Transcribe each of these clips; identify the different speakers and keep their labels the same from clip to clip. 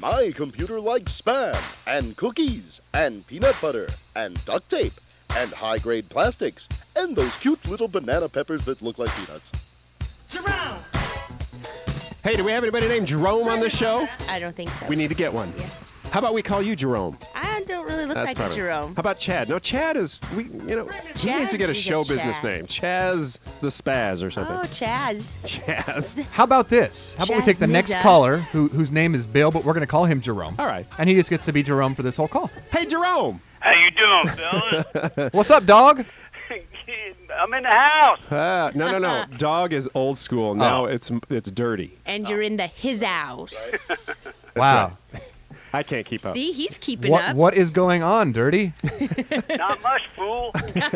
Speaker 1: My computer likes Spam, and cookies, and peanut butter, and duct tape, and high-grade plastics, and those cute little banana peppers that look like peanuts.
Speaker 2: Jerome!
Speaker 3: Hey, do we have anybody named Jerome on this show?
Speaker 4: I don't think so.
Speaker 3: We need to get one.
Speaker 4: Yes.
Speaker 3: How about we call you Jerome?
Speaker 4: I don't really look like a Jerome.
Speaker 3: How about Chad? No, Chad is, he needs to get a show business name. Chaz the Spaz or something.
Speaker 4: Oh, Chaz.
Speaker 3: Chaz.
Speaker 5: How about this? How about we take the next
Speaker 4: Chaz
Speaker 5: caller, whose name is Bill, but we're going to call him Jerome.
Speaker 3: All right.
Speaker 5: And he just gets to be Jerome for this whole call.
Speaker 3: Hey, Jerome.
Speaker 6: How you doing, fellas?
Speaker 5: What's up, dog?
Speaker 6: I'm in the house.
Speaker 3: No. Dog is old school. Now it's dirty.
Speaker 4: And you're in his house.
Speaker 5: Wow.
Speaker 3: Right. I can't keep up.
Speaker 4: See, he's keeping up.
Speaker 5: What is going on, Dirty?
Speaker 6: Not much, fool.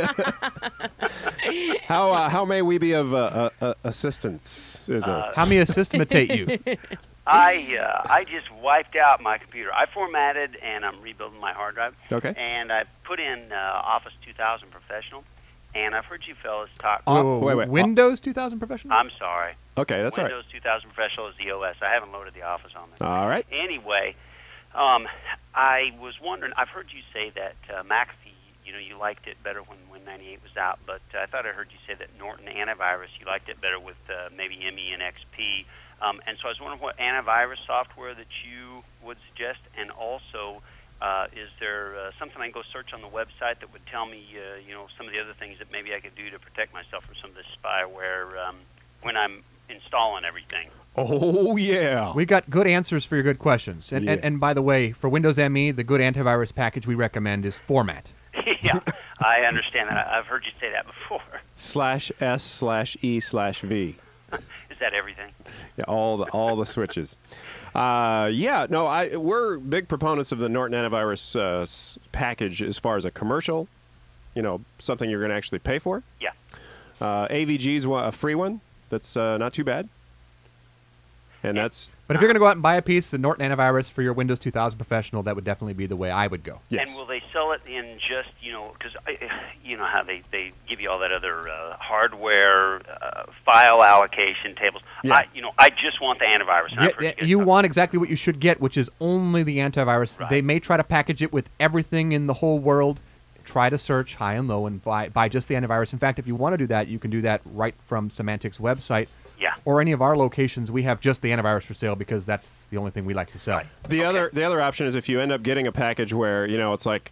Speaker 3: How may we be of assistance?
Speaker 5: How may systematate you?
Speaker 6: I just wiped out my computer. I formatted, and I'm rebuilding my hard drive.
Speaker 3: Okay.
Speaker 6: And I put in Office 2000 Professional, and I've heard you fellas talk.
Speaker 3: Wait.
Speaker 5: Windows 2000 Professional?
Speaker 6: I'm sorry.
Speaker 3: Okay, that's all right.
Speaker 6: Windows 2000 Professional is the OS. I haven't loaded the Office on there.
Speaker 3: All right.
Speaker 6: Anyway, I was wondering, I've heard you say that McAfee, you liked it better when 98 was out, but I thought I heard you say that Norton Antivirus, you liked it better with maybe ME and XP. And so I was wondering what antivirus software that you would suggest, and also is there something I can go search on the website that would tell me, some of the other things that maybe I could do to protect myself from some of this spyware when I'm installing everything?
Speaker 3: Oh, yeah.
Speaker 5: We got good answers for your good questions. And by the way, for Windows ME, the good antivirus package we recommend is Format.
Speaker 6: Yeah, I understand that. I've heard you say that before.
Speaker 3: /S/E/V.
Speaker 6: Is that everything?
Speaker 3: Yeah, all the switches. We're big proponents of the Norton Antivirus package as far as a commercial, something you're going to actually pay for.
Speaker 6: Yeah.
Speaker 3: AVG is a free one that's not too bad. And that's...
Speaker 5: But if you're going to go out and buy a piece, the Norton Antivirus for your Windows 2000 Professional, that would definitely be the way I would go.
Speaker 3: Yes.
Speaker 6: And will they sell it in just, because you know how they give you all that other hardware, file allocation tables.
Speaker 3: Yeah.
Speaker 6: I just want the antivirus. And
Speaker 5: You want exactly what you should get, which is only the antivirus.
Speaker 6: Right.
Speaker 5: They may try to package it with everything in the whole world. Try to search high and low and buy just the antivirus. In fact, if you want to do that, you can do that right from Symantec's website.
Speaker 6: Yeah.
Speaker 5: Or any of our locations, we have just the antivirus for sale because that's the only thing we like to sell.
Speaker 6: Right.
Speaker 3: The other option is if you end up getting a package where it's like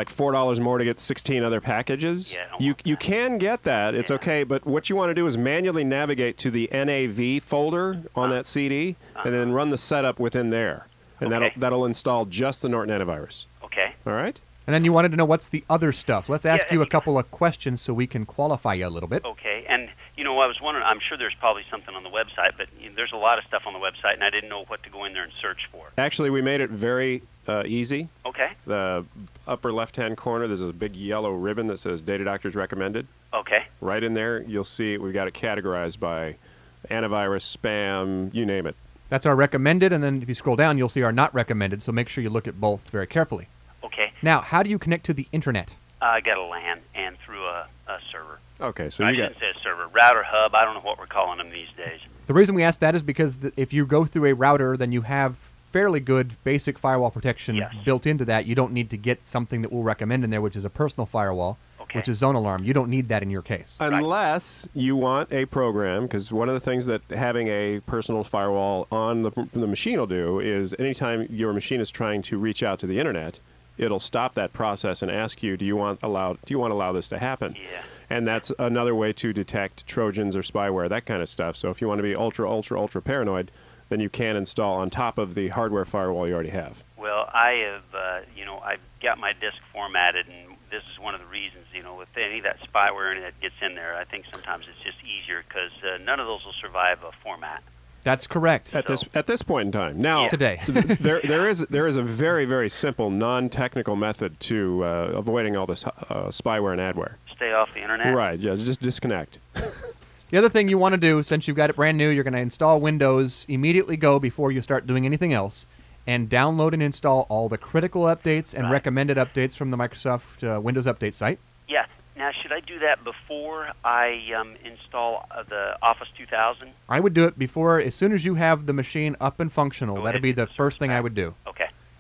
Speaker 3: $4 more to get 16 other packages.
Speaker 6: Yeah,
Speaker 3: you can get that. It's okay, but what you want to do is manually navigate to the NAV folder on that CD and then run the setup within there, and that'll install just the Norton Antivirus.
Speaker 6: Okay.
Speaker 3: All right.
Speaker 5: And then you wanted to know what's the other stuff. Let's ask you a couple of questions so we can qualify you a little bit.
Speaker 6: Okay. And, I was wondering, I'm sure there's probably something on the website, but there's a lot of stuff on the website, and I didn't know what to go in there and search for.
Speaker 3: Actually, we made it very easy.
Speaker 6: Okay.
Speaker 3: The upper left-hand corner, there's a big yellow ribbon that says Data Doctors Recommended.
Speaker 6: Okay.
Speaker 3: Right in there, you'll see we've got it categorized by antivirus, spam, you name it.
Speaker 5: That's our recommended, and then if you scroll down, you'll see our not recommended, so make sure you look at both very carefully.
Speaker 6: Okay.
Speaker 5: Now, how do you connect to the Internet?
Speaker 6: I got a LAN and through a server.
Speaker 3: Okay, so
Speaker 6: I
Speaker 3: you got...
Speaker 6: shouldn't say a server. Router, hub, I don't know what we're calling them these days.
Speaker 5: The reason we ask that is because if you go through a router, then you have fairly good basic firewall protection built into that. You don't need to get something that we'll recommend in there, which is a personal firewall, which is Zone Alarm. You don't need that in your case.
Speaker 3: Unless you want a program, because one of the things that having a personal firewall on the machine will do is anytime your machine is trying to reach out to the Internet, it'll stop that process and ask you, do you want to allow this to happen?
Speaker 6: Yeah.
Speaker 3: And that's another way to detect Trojans or spyware, that kind of stuff. So if you want to be ultra paranoid, then you can install on top of the hardware firewall you already have.
Speaker 6: Well, I have, I've got my disk formatted, and this is one of the reasons, with any of that spyware that gets in there, I think sometimes it's just easier because none of those will survive a format.
Speaker 5: That's correct.
Speaker 3: At this point in time. Now,
Speaker 5: today,
Speaker 3: there is a very, very simple non-technical method to avoiding all this spyware and adware.
Speaker 6: Stay off the Internet?
Speaker 3: Right, yeah, just disconnect.
Speaker 5: The other thing you want to do, since you've got it brand new, you're going to install Windows, immediately go before you start doing anything else, and download and install all the critical updates and recommended updates from the Microsoft Windows Update site.
Speaker 6: Yeah. Now, should I do that before I install the Office 2000?
Speaker 5: I would do it before, as soon as you have the machine up and functional. That'd be the first thing I would do.
Speaker 6: Okay.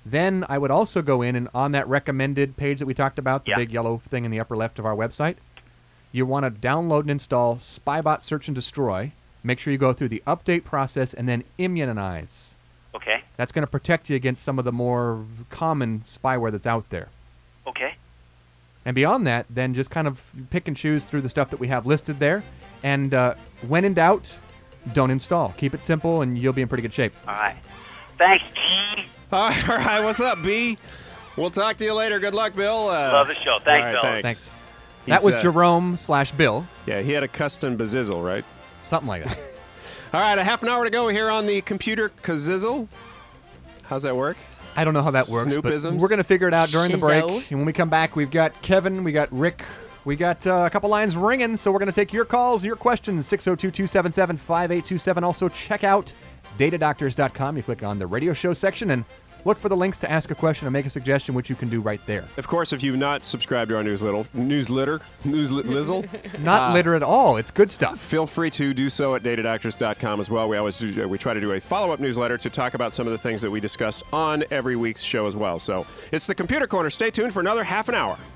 Speaker 5: Then I would also go in and on that recommended page that we talked about, the
Speaker 6: Yeah.
Speaker 5: big yellow thing in the upper left of our website, you want to download and install Spybot Search and Destroy. Make sure you go through the update process and then immunize.
Speaker 6: Okay.
Speaker 5: That's going to protect you against some of the more common spyware that's out there.
Speaker 6: Okay.
Speaker 5: And beyond that, then just kind of pick and choose through the stuff that we have listed there. And when in doubt, don't install. Keep it simple, and you'll be in pretty good shape.
Speaker 6: All right. Thanks, G.
Speaker 3: All right, what's up, B? We'll talk to you later. Good luck, Bill.
Speaker 6: Love the show. Thanks,
Speaker 3: all right,
Speaker 6: fellas.
Speaker 5: Thanks.
Speaker 3: He's,
Speaker 5: That was Jerome/Bill.
Speaker 3: Yeah, he had a custom bazizzle, right?
Speaker 5: Something like that.
Speaker 3: All right, a half an hour to go here on the computer kazizzle. How's that work?
Speaker 5: I don't know how that works, but
Speaker 3: Snoopisms?
Speaker 5: we're going to figure it out during the break.
Speaker 4: Shizzo.
Speaker 5: And when we come back, we've got Kevin, we got Rick, we got a couple lines ringing, so we're going to take your calls, your questions, 602-277-5827. Also, check out datadoctors.com. You click on the radio show section and look for the links to ask a question or make a suggestion, which you can do right there.
Speaker 3: Of course, if you've not subscribed to our newsletter,
Speaker 5: Not litter at all. It's good stuff.
Speaker 3: feel free to do so at datadoctors.com as well. We try to do a follow-up newsletter to talk about some of the things that we discussed on every week's show as well. So it's the Computer Corner. Stay tuned for another half an hour.